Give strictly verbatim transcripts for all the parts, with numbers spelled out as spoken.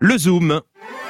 Le Zoom.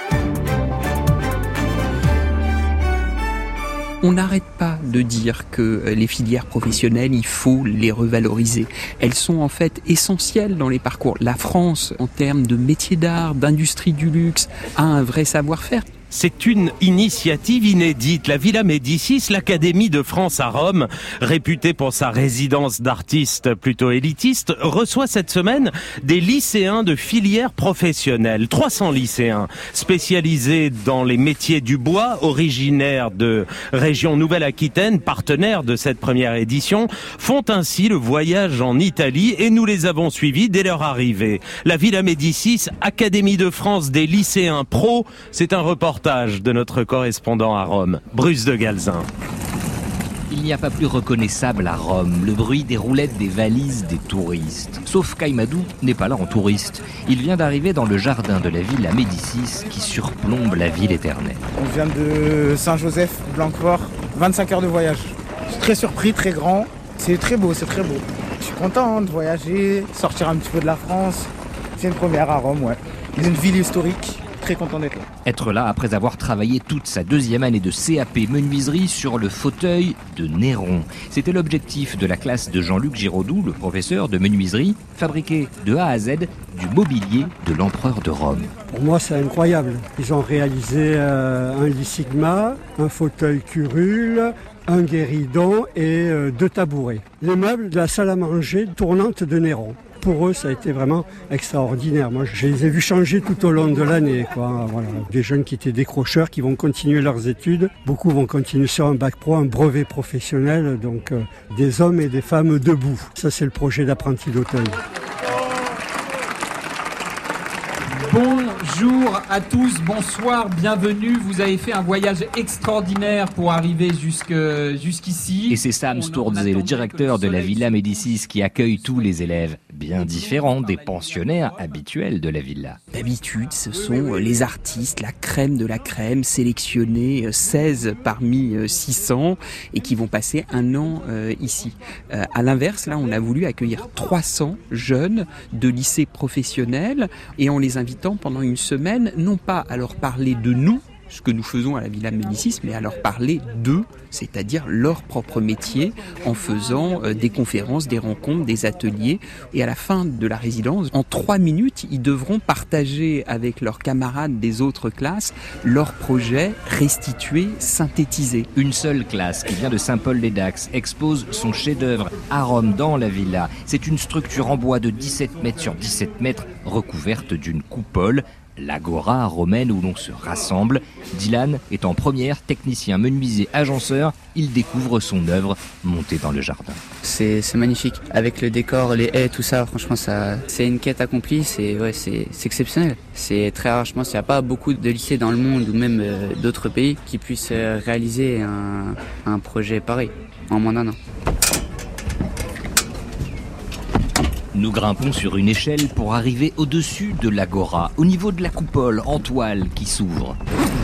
On n'arrête pas de dire que les filières professionnelles, il faut les revaloriser. Elles sont en fait essentielles dans les parcours. La France, en termes de métiers d'art, d'industrie du luxe, a un vrai savoir-faire. C'est une initiative inédite. La Villa Médicis, l'Académie de France à Rome, réputée pour sa résidence d'artistes plutôt élitiste, reçoit cette semaine des lycéens de filières professionnelles. trois cents lycéens spécialisés dans les métiers du bois, originaires de région Nouvelle-Aquitaine, partenaires de cette première édition, font ainsi le voyage en Italie et nous les avons suivis dès leur arrivée. La Villa Médicis, Académie de France des lycéens pro, c'est un reportage de notre correspondant à Rome, Bruce de Galzin. Il n'y a pas plus reconnaissable à Rome, le bruit des roulettes des valises des touristes. Sauf qu'Aïmadou n'est pas là en touriste. Il vient d'arriver dans le jardin de la Villa Médicis qui surplombe la ville éternelle. On vient de Saint-Joseph, Blanquefort, vingt-cinq heures de voyage. Je suis très surpris, très grand. C'est très beau, c'est très beau. Je suis content hein, de voyager, sortir un petit peu de la France. C'est une première à Rome, ouais. C'est une ville historique. Très content d'être là. Être là après avoir travaillé toute sa deuxième année de C A P menuiserie sur le fauteuil de Néron. C'était l'objectif de la classe de Jean-Luc Giraudoux, le professeur de menuiserie, fabriquer de A à Z du mobilier de l'empereur de Rome. Pour moi, c'est incroyable. Ils ont réalisé euh, un lit Sigma, un fauteuil curule, un guéridon et euh, deux tabourets. Les meubles de la salle à manger tournante de Néron. Pour eux, ça a été vraiment extraordinaire. Moi, je les ai vus changer tout au long de l'année, quoi. Voilà. Des jeunes qui étaient décrocheurs, qui vont continuer leurs études. Beaucoup vont continuer sur un bac pro, un brevet professionnel. Donc, euh, des hommes et des femmes debout. Ça, c'est le projet d'apprenti d'Auteuil. Bonjour à tous, bonsoir, bienvenue. Vous avez fait un voyage extraordinaire pour arriver jusque, jusqu'ici. Et c'est Sam Sturze, le directeur de la Villa Médicis, qui accueille tous les élèves, bien différents des pensionnaires habituels de la villa. D'habitude, ce sont les artistes, la crème de la crème, sélectionnés seize parmi six cents et qui vont passer un an euh, ici. Euh, à l'inverse, là, on a voulu accueillir trois cents jeunes de lycées professionnels et en les invitant pendant une semaine, non pas à leur parler de nous, ce que nous faisons à la Villa Médicis, mais à leur parler d'eux, c'est-à-dire leur propre métier, en faisant euh, des conférences, des rencontres, des ateliers. Et à la fin de la résidence, en trois minutes, ils devront partager avec leurs camarades des autres classes leurs projets restitués, synthétisés. Une seule classe qui vient de Saint-Paul-les-Dax expose son chef-d'œuvre à Rome dans la villa. C'est une structure en bois de dix-sept mètres sur dix-sept mètres, recouverte d'une coupole. L'agora romaine où l'on se rassemble. Dylan est en première, technicien, menuisier, agenceur. Il découvre son œuvre montée dans le jardin. C'est, c'est magnifique. Avec le décor, les haies, tout ça, franchement, ça, c'est une quête accomplie. C'est, ouais, c'est, c'est exceptionnel. C'est très rare. Je pense qu'il n'y a pas beaucoup de lycées dans le monde ou même euh, d'autres pays qui puissent euh, réaliser un, un projet pareil en moins d'un an. Nous grimpons sur une échelle pour arriver au-dessus de l'agora, au niveau de la coupole en toile qui s'ouvre.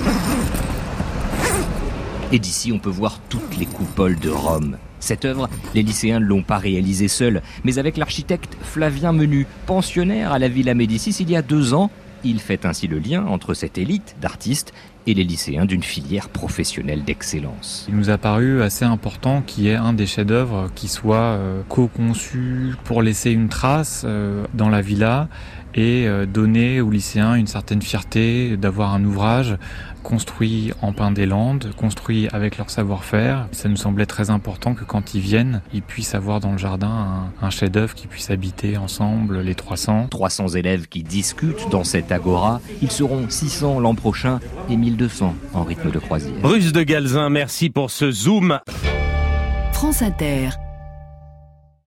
Et d'ici, on peut voir toutes les coupoles de Rome. Cette œuvre, les lycéens ne l'ont pas réalisée seuls, mais avec l'architecte Flavien Menu, pensionnaire à la Villa Médicis il y a deux ans. Il fait ainsi le lien entre cette élite d'artistes et les lycéens d'une filière professionnelle d'excellence. Il nous a paru assez important qu'il y ait un des chefs-d'œuvre qui soit euh, co-conçu pour laisser une trace euh, dans la villa et euh, donner aux lycéens une certaine fierté d'avoir un ouvrage construit en Pin des Landes, construit avec leur savoir-faire. Ça nous semblait très important que quand ils viennent, ils puissent avoir dans le jardin un, un chef-d'œuvre qui puisse habiter ensemble les trois cents. trois cents élèves qui discutent dans cette agora. Ils seront six cents l'an prochain et mille deux cents en rythme de croisière. Bruce de Galzin, merci pour ce zoom. France Inter.